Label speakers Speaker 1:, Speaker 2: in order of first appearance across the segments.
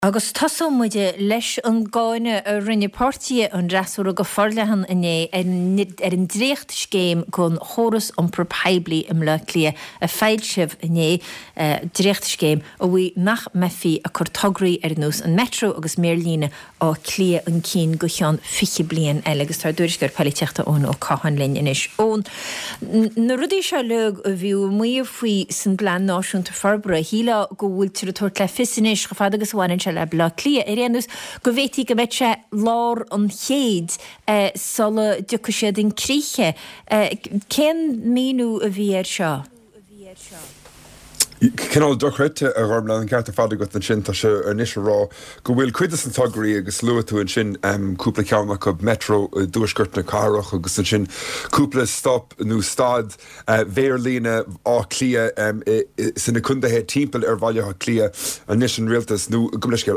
Speaker 1: Agus tasómuide leis an gáine a rinne pártí an rasú go forlehan iné an drécht scéim gon chóras an propheibli im le lia a feilsibh iné drécht scéim a bhui nach mefi a cortograí nús an metro agus mérlíne á clia an cín go chean fiche blian agus tar dúris gur paliteachta ón ó cahan linn inis ón. Na rudí se lög a bhíú muo faoi san glan náisiúnta farbra híla go bhfuil tir a tuairt le fisinis go fad agus bhain le bla clia réanús go bhétí go bheitse lár an chéad sola ducha sé den críche. Cén míú a bhí seo?
Speaker 2: Cinál dochrite a ghormla an cearta fada go an sin tá se ar níos rá go bhfuil cuidas an tugraí agus luú an sin cúpla ceanna go metro dúisgurt na carach agus an sin cúpla stop nó stad bhéir lína á clia sanna chundathe timpeall ar bhaile clia an níos an rialtas nó gomleisceil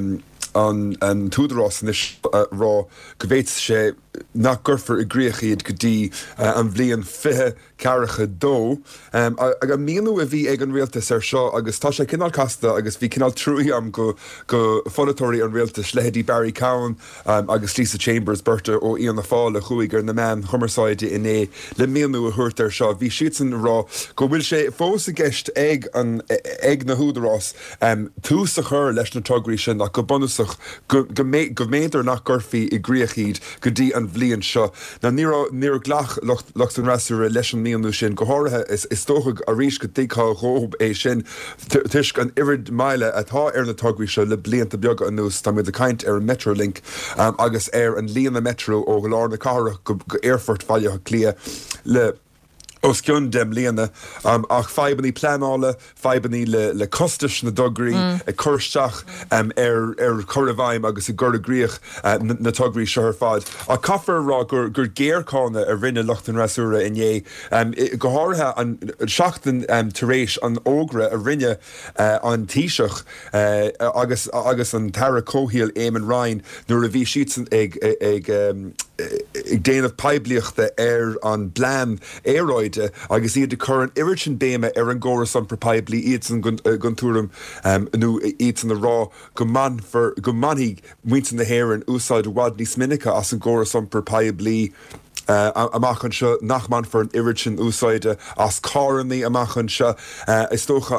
Speaker 2: an túdarrás níos rá go bhéit sé nach gurfar i gríochaíad go dtí an bblion fithe cearacha dó. Ag a míanú a bhí ag an rialtas ar seo agus tá sé cinál casta agus bhí cinál trúí am go folatóirí an rialtas lehéadí Barry Cowan agus Lisa Chambers berta ó íon na fáil a chuig ar na man chumarsáide iné le míanú a thuirt ar seo. Bhí siad san rá go bhfuil sé fós a gceist ag na húdarrás tús a chur leis na tugraí sin ach go bonusach go méidir nach gurfií i gríochaíad go dtí an bblion seo. Na ní glach locht an rasúra leis an míanú sin go háirithe is tócha a rís go dtíá rób é sin tuisc an irid meile atá ar na tugraí seo le blianta beag an nús tá muid a caint ar an Metrolink agus ar an líon na metro ó go lár na cara go Airfort bhaile clia le os cion dem líana ach feibaní pleanála, feibaní le costais na dograí a chuirteach ar choirmhaim agus i ggur agríoch na tugraí seo fad. A caafar rá gur géarcána a rinne lucht an rasúra inné go háirithe an seachtain taréis an ógra a rinne an tíiseach agus an tara cóhíal éman Ryan nuair a bhí siad ag déanamh peibliachta ar an blan éróide agus iad de chur an iritin béime ar an ggóras an propeiblí iad san guntúram nó iad san na rá go manhí muintan na héireann úsáid bhhad níos minice as an ggóras an propeiblí amachchan seo nachman for an iritin úsáide as cárannaí amachchan seo is tócha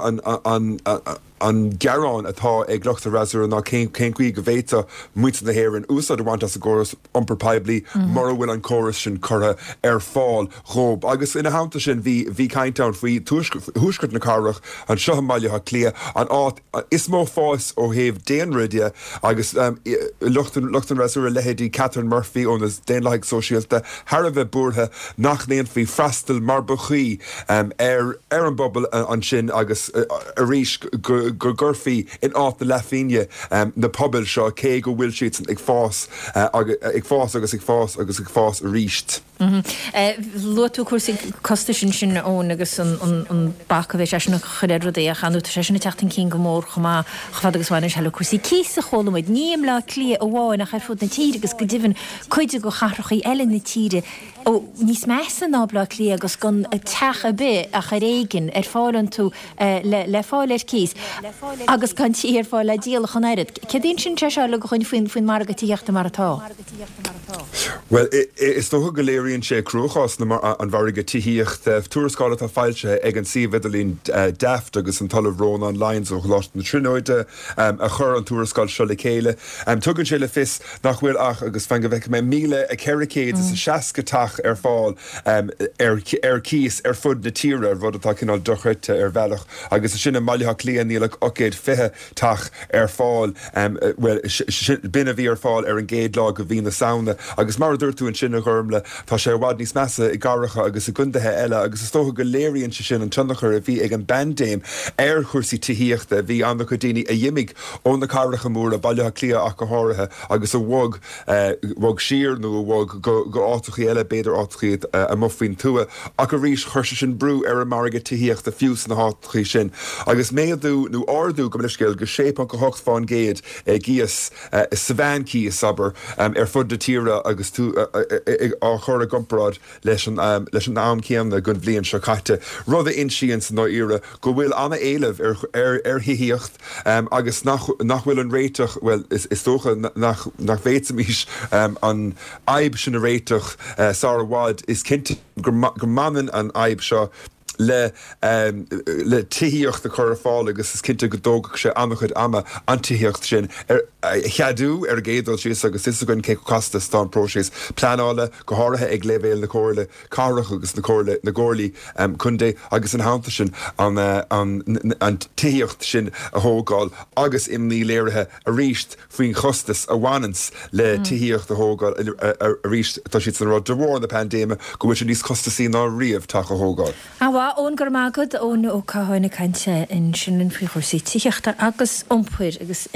Speaker 2: an garán atá ag lucht a rasúra ná cén cuí go bhéta muintan na héireann úsáid bhaint as a ggóras an propeiblí mar bhfuil an córas sin chura ar fáil rób. Agus ina háanta sin bhí caintán faoi thuiscurt na carach an seo maiile clia an áit is mó fáis ó héobh déanride agus lucht an rasúra lehéadí Catherine Murphy ón is déanlaigh sosiálta Har a bheith búrtha nach néon fhí freastal mar buchaí ar an bobbal an sin agus a rís gur gurfií in áit na leafíne na pobil seo cé go bhfuil siad ag fás agus ag fás a ríist.
Speaker 1: Luú cuasí costa sin ón agus an bacha bheith seisna chuir rudéach anú seisna teachtain cí go mór chumá chfad agus bháinna seile cuasí císa cholamid níam le clia ó bháin nach chuir fud na tíre agus go dtíhann chuide go charrachaí eile na tíre ó níos measa nábla clia agus gon teach a bit a charéigen ar fáilann tú le fáil ar cís agus gan tí ar fáil le díal chun éirid. Cedíonn sin te se le go chuin faoin margatíochta mar atá?
Speaker 2: Well, is tócha go léiríonn sé cruúchás an bharige tííocht túrascála tá fáilte ag an siomhidalín deft agus an talamh rón an lines ó láist na trinóide a chur an túrascáil seo le chéile. Tugann sé le fis nach bhfuil ach agus fan go bheith mé míle a cericéad is a seacatach ar fáil ar cíos ar fud na tíre rud atá cinál dochreite ar bhealach agus sinna maiiltha líon nílag océad fithe tach ar fáil bina bhí ar fáil ar an géad lá go bhí na saona agus mar dúirtú an sinna ghormla tá sé bhhad níos measa i garacha agus i gundathe eile agus is tócha go léiríonn se sin an tunnachar a bhí ag an bandéim ar chuirsaí tííochta bhí anna go daoine a dhiimig ón na caracha mór a bailthe clia ach go háirithe agus a bhg siar nó bhg go átachaí eile beidir átachaíad a mufaoin tua ach go rís chuirse sin brú ar a marga tííochta fiús na hátachaí sin agus méadú nó ardú go leiscéil go sépon go hocht fáin géad gías savancí sabar fud de tíre agus tú á chur a gomparrád leis an am céamna gon bblion se caite. Rud a insíonn san nó ire go bhfuil anna éileh ar hiíocht agus nach bhfuil an réiteach, well is tócha nach bhéitimís an aib sin a réiteach Sarah Wad is cinnte gur manan an aib seo le tííocht a chur fáil agus is cinnte go dógach sé amachchud ama an tííocht sin cheadú ar géadal síos agus is gon cé costa stán prósés planála go háirithe ag levéil na cóirle carach agus na gcóirlaí chundé agus an háanta sin an tííocht sin a thógáil agus imní léirithe a ríist faoin chostas a bhhainans le tííocht a thógáil a ríist tá siad san rud de bhór na pandéime go bhfuil sin níos costasí ná riamh take a thógáil.
Speaker 1: Ón gur mágad ón ó cáhainna cainte in sin an fao chósaí tííochtta agus ompuir agus